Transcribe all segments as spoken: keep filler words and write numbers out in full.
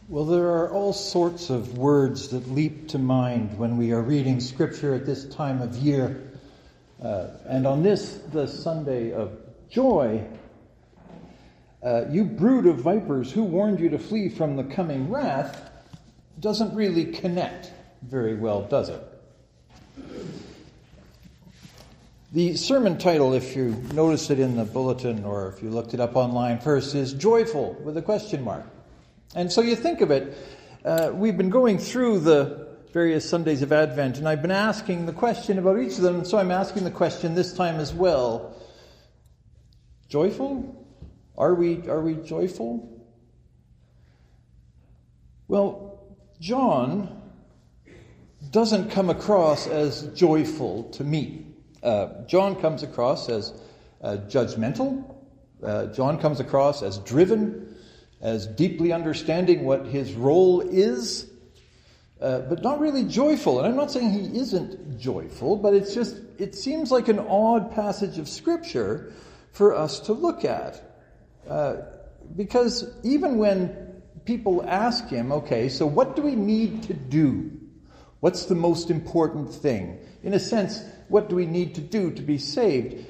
Well, there are all sorts of words that leap to mind when we are reading Scripture at this time of year. Uh, and on this, the Sunday of joy, uh, you brood of vipers, who warned you to flee from the coming wrath, doesn't really connect very well, does it? The sermon title, if you noticed it in the bulletin or if you looked it up online first, is Joyful with a question mark. And so you think of it, uh, we've been going through the various Sundays of Advent, and I've been asking the question about each of them, and so I'm asking the question this time as well. Joyful? Are we, are we joyful? Well, John doesn't come across as joyful to me. Uh, John comes across as uh, judgmental. Uh, John comes across as driven, as deeply understanding what his role is, uh, but not really joyful. And I'm not saying he isn't joyful, but it's just, it seems like an odd passage of Scripture for us to look at. Uh, because even when people ask him, okay, so what do we need to do? What's the most important thing? In a sense, what do we need to do to be saved?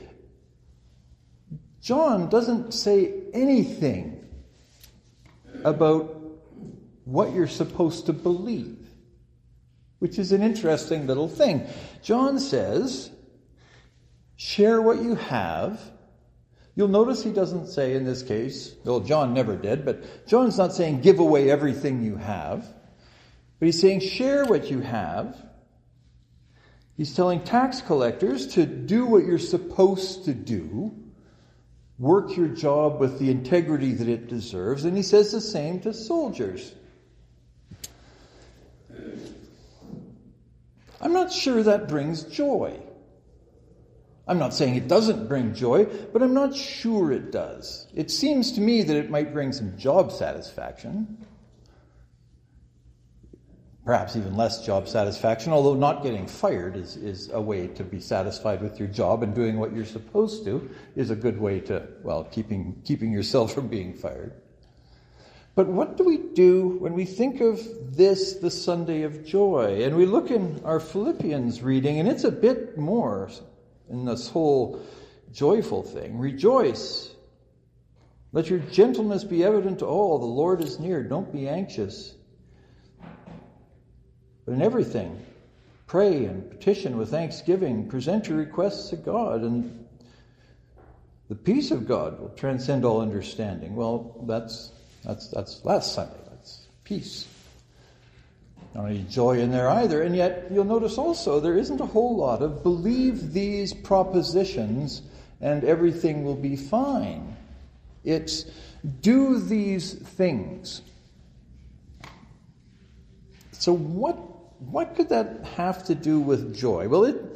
John doesn't say anything about what you're supposed to believe, which is an interesting little thing. John says, share what you have. You'll notice he doesn't say in this case, well, John never did, but John's not saying give away everything you have, but he's saying share what you have. He's telling tax collectors to do what you're supposed to do. Work your job with the integrity that it deserves. And he says the same to soldiers. I'm not sure that brings joy. I'm not saying it doesn't bring joy, but I'm not sure it does. It seems to me that it might bring some job satisfaction. Perhaps even less job satisfaction, although not getting fired is, is a way to be satisfied with your job, and doing what you're supposed to is a good way to, well, keeping keeping yourself from being fired. But what do we do when we think of this, the Sunday of joy? And we look in our Philippians reading, and it's a bit more in this whole joyful thing. Rejoice. Let your gentleness be evident to all. The Lord is near. Don't be anxious. But in everything, pray and petition with thanksgiving. Present your requests to God, and the peace of God will transcend all understanding. Well, that's that's that's last Sunday. That's peace. Not any joy in there either. And yet, you'll notice also there isn't a whole lot of believe these propositions and everything will be fine. It's do these things. So what what could that have to do with joy? Well, it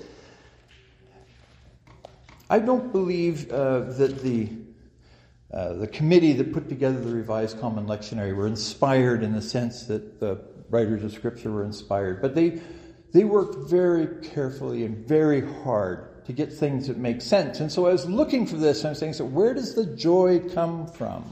I don't believe uh, that the uh, the committee that put together the Revised Common Lectionary were inspired in the sense that the writers of Scripture were inspired, but they they worked very carefully and very hard to get things that make sense. And so I was looking for this, and I was saying, so where does the joy come from?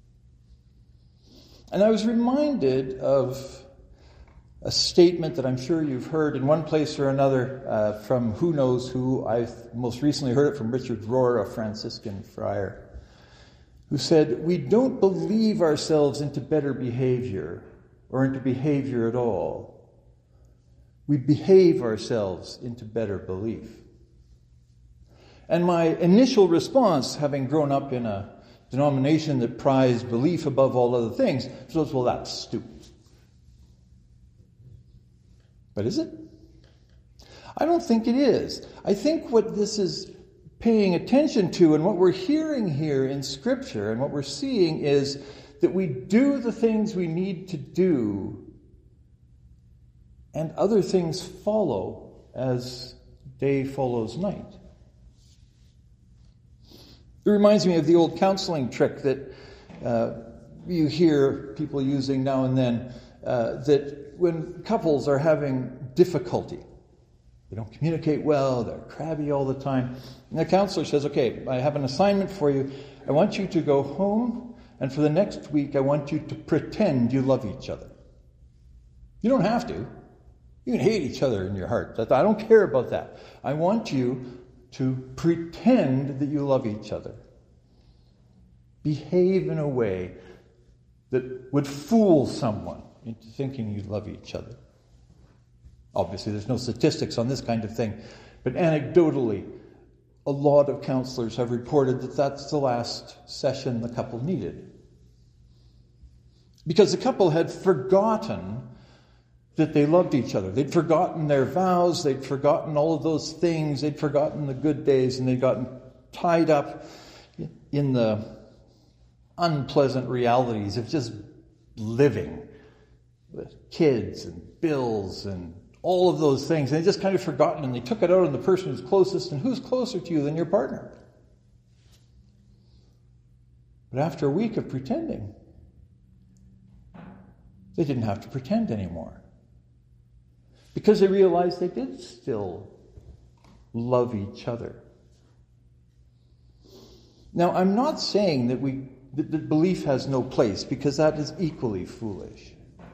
And I was reminded of a statement that I'm sure you've heard in one place or another uh, from who knows who. I've most recently heard it from Richard Rohr, a Franciscan friar, who said, we don't believe ourselves into better behavior or into behavior at all. We behave ourselves into better belief. And my initial response, having grown up in a denomination that prized belief above all other things, was, well, that's stupid. But is it? I don't think it is. I think what this is paying attention to and what we're hearing here in Scripture and what we're seeing is that we do the things we need to do and other things follow as day follows night. It reminds me of the old counseling trick that uh, you hear people using now and then, uh, that when couples are having difficulty, they don't communicate well, they're crabby all the time, and the counselor says, okay, I have an assignment for you. I want you to go home and for the next week I want you to pretend you love each other. You don't have to. You can hate each other in your heart. I don't care about that. I want you to pretend that you love each other. Behave in a way that would fool someone into thinking you love each other. Obviously, there's no statistics on this kind of thing, but anecdotally, a lot of counselors have reported that that's the last session the couple needed. Because the couple had forgotten that they loved each other. They'd forgotten their vows, they'd forgotten all of those things, they'd forgotten the good days, and they'd gotten tied up in the unpleasant realities of just living with kids and bills and all of those things. And they just kind of forgotten, and they took it out on the person who's closest, and who's closer to you than your partner? But after a week of pretending, they didn't have to pretend anymore. Because they realized they did still love each other. Now, I'm not saying that we that, that belief has no place, because that is equally foolish.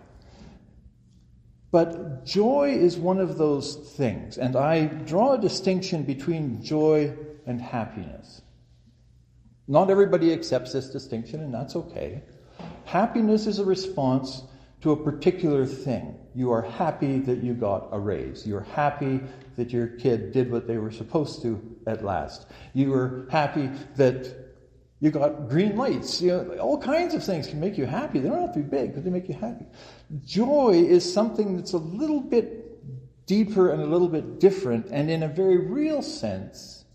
But joy is one of those things, and I draw a distinction between joy and happiness. Not everybody accepts this distinction, and that's okay. Happiness is a response to a particular thing. You are happy that you got a raise. You're happy that your kid did what they were supposed to at last. You were happy that you got green lights. You know, all kinds of things can make you happy. They don't have to be big, but they make you happy. Joy is something that's a little bit deeper and a little bit different, and in a very real sense,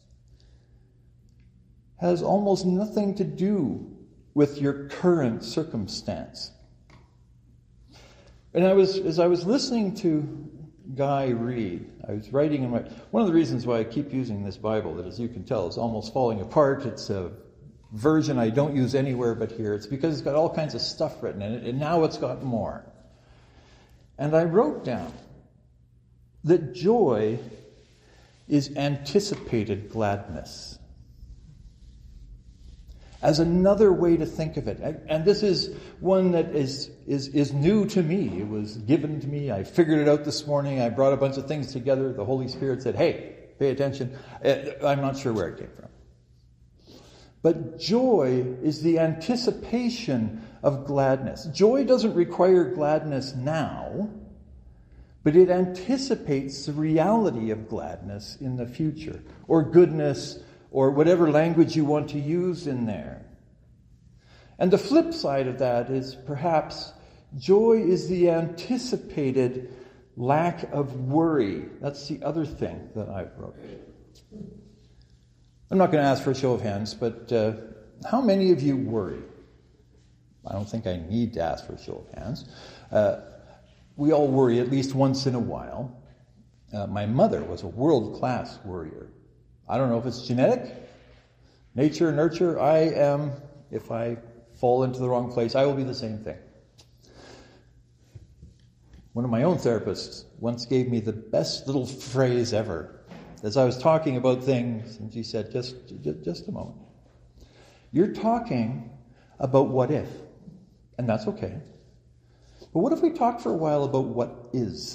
has almost nothing to do with your current circumstance. And I was, as I was listening to Guy read, I was writing in my, one of the reasons why I keep using this Bible, that as you can tell is almost falling apart. It's a version I don't use anywhere but here. It's because it's got all kinds of stuff written in it, and now it's got more. And I wrote down that joy is anticipated gladness. As another way to think of it. And this is one that is, is, is new to me. It was given to me. I figured it out this morning. I brought a bunch of things together. The Holy Spirit said, hey, pay attention. I'm not sure where it came from. But joy is the anticipation of gladness. Joy doesn't require gladness now, but it anticipates the reality of gladness in the future, or goodness, or whatever language you want to use in there. And the flip side of that is perhaps joy is the anticipated lack of worry. That's the other thing that I wrote. I'm not going to ask for a show of hands, but uh, how many of you worry? I don't think I need to ask for a show of hands. Uh, we all worry at least once in a while. Uh, my mother was a world-class worrier. I don't know if it's genetic, nature, nurture. I am, if I fall into the wrong place, I will be the same thing. One of my own therapists once gave me the best little phrase ever. As I was talking about things, and she said, just, just, just a moment. You're talking about what if, and that's okay. But what if we talk for a while about what is?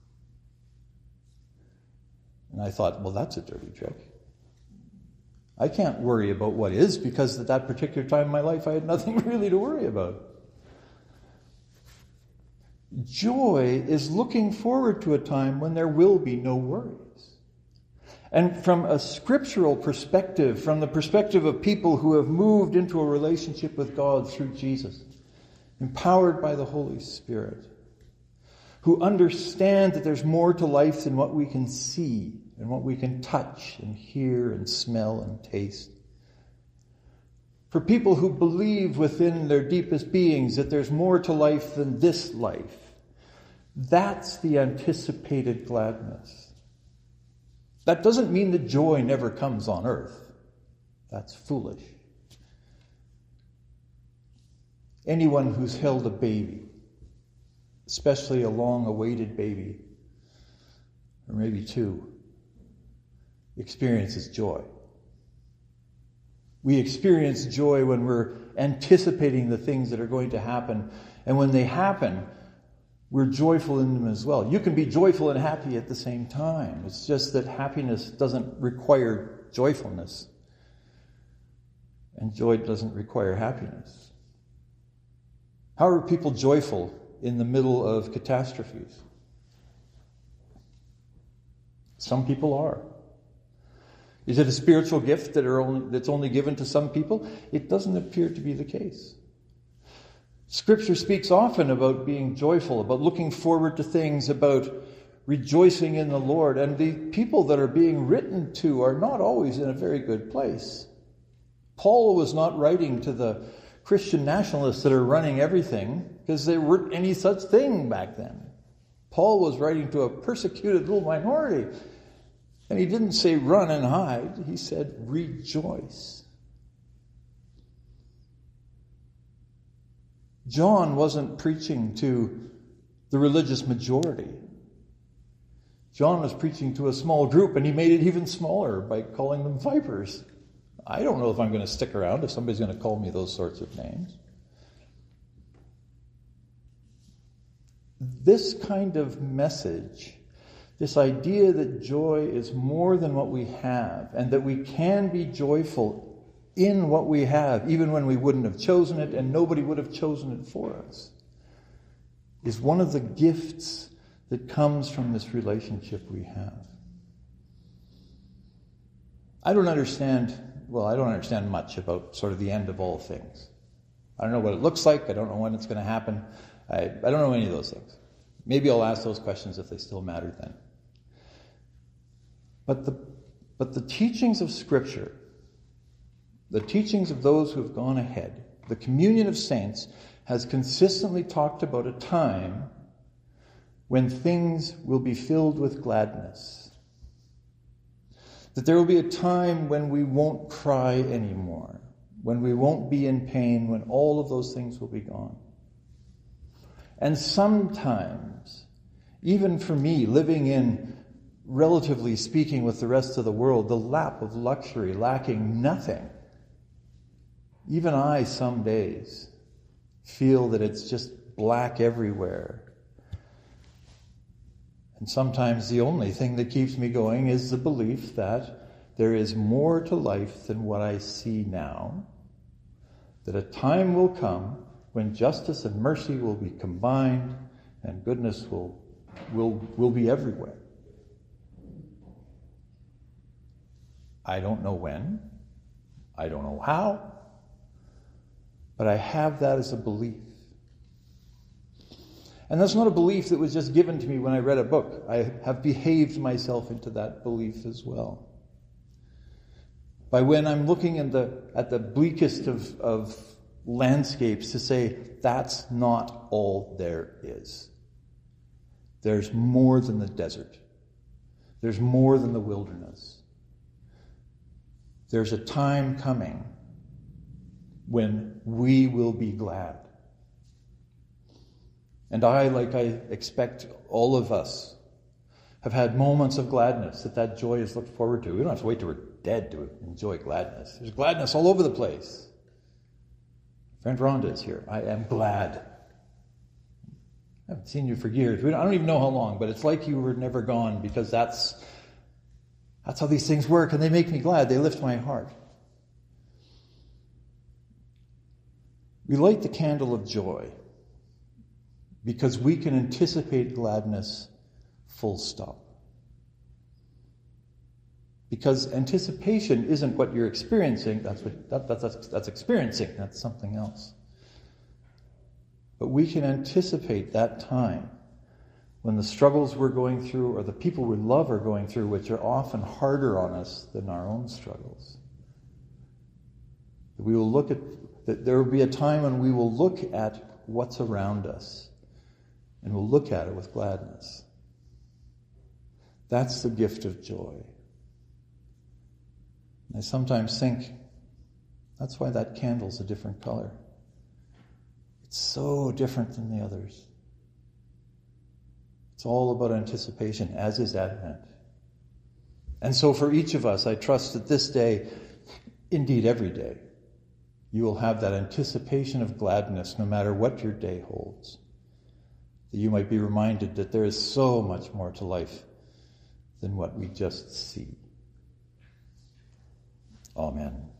And I thought, well, that's a dirty trick. I can't worry about what is, because at that particular time in my life I had nothing really to worry about. Joy is looking forward to a time when there will be no worries. And from a scriptural perspective, from the perspective of people who have moved into a relationship with God through Jesus, empowered by the Holy Spirit, who understand that there's more to life than what we can see and what we can touch and hear and smell and taste. For people who believe within their deepest beings that there's more to life than this life, that's the anticipated gladness. That doesn't mean that joy never comes on earth. That's foolish. Anyone who's held a baby, especially a long-awaited baby, or maybe two, experiences joy. We experience joy when we're anticipating the things that are going to happen. And when they happen, we're joyful in them as well. You can be joyful and happy at the same time. It's just that happiness doesn't require joyfulness. And joy doesn't require happiness. How are people joyful in the middle of catastrophes? Some people are. Is it a spiritual gift that are only, that's only given to some people? It doesn't appear to be the case. Scripture speaks often about being joyful, about looking forward to things, about rejoicing in the Lord. And the people that are being written to are not always in a very good place. Paul was not writing to the Christian nationalists that are running everything, because there weren't any such thing back then. Paul was writing to a persecuted little minority. And he didn't say run and hide. He said rejoice. John wasn't preaching to the religious majority. John was preaching to a small group, and he made it even smaller by calling them vipers. I don't know if I'm going to stick around if somebody's going to call me those sorts of names. This kind of message, this idea that joy is more than what we have, and that we can be joyful in what we have, even when we wouldn't have chosen it and nobody would have chosen it for us, is one of the gifts that comes from this relationship we have. I don't understand, well, I don't understand much about sort of the end of all things. I don't know what it looks like. I don't know when it's going to happen. I, I don't know any of those things. Maybe I'll ask those questions if they still matter then. But the, but the teachings of Scripture, the teachings of those who have gone ahead, the communion of saints, has consistently talked about a time when things will be filled with gladness. That there will be a time when we won't cry anymore, when we won't be in pain, when all of those things will be gone. And sometimes, even for me, living in, relatively speaking, with the rest of the world, the lap of luxury, lacking nothing, even I, some days, feel that it's just black everywhere. And sometimes the only thing that keeps me going is the belief that there is more to life than what I see now, that a time will come when justice and mercy will be combined and goodness will, will, will be everywhere. I don't know when, I don't know how, but I have that as a belief. And that's not a belief that was just given to me when I read a book. I have behaved myself into that belief as well. By when I'm looking at the, at the bleakest of, of landscapes to say, that's not all there is. There's more than the desert. There's more than the wilderness. There's a time coming when we will be glad. And I, like I expect all of us, have had moments of gladness that that joy is looked forward to. We don't have to wait till we're dead to enjoy gladness. There's gladness all over the place. Friend Rhonda is here. I am glad. I haven't seen you for years. I don't even know how long, but it's like you were never gone, because that's, that's how these things work, and they make me glad. They lift my heart. We light the candle of joy because we can anticipate gladness, full stop. Because anticipation isn't what you're experiencing. That's what that, that, that's, that's experiencing. That's something else. But we can anticipate that time when the struggles we're going through, or the people we love are going through, which are often harder on us than our own struggles. We will look at that. There will be a time when we will look at what's around us, and we'll look at it with gladness. That's the gift of joy. I sometimes think that's why that candle's a different color. It's so different than the others. It's all about anticipation, as is Advent. And so for each of us, I trust that this day, indeed every day, you will have that anticipation of gladness no matter what your day holds. That you might be reminded that there is so much more to life than what we just see. Amen.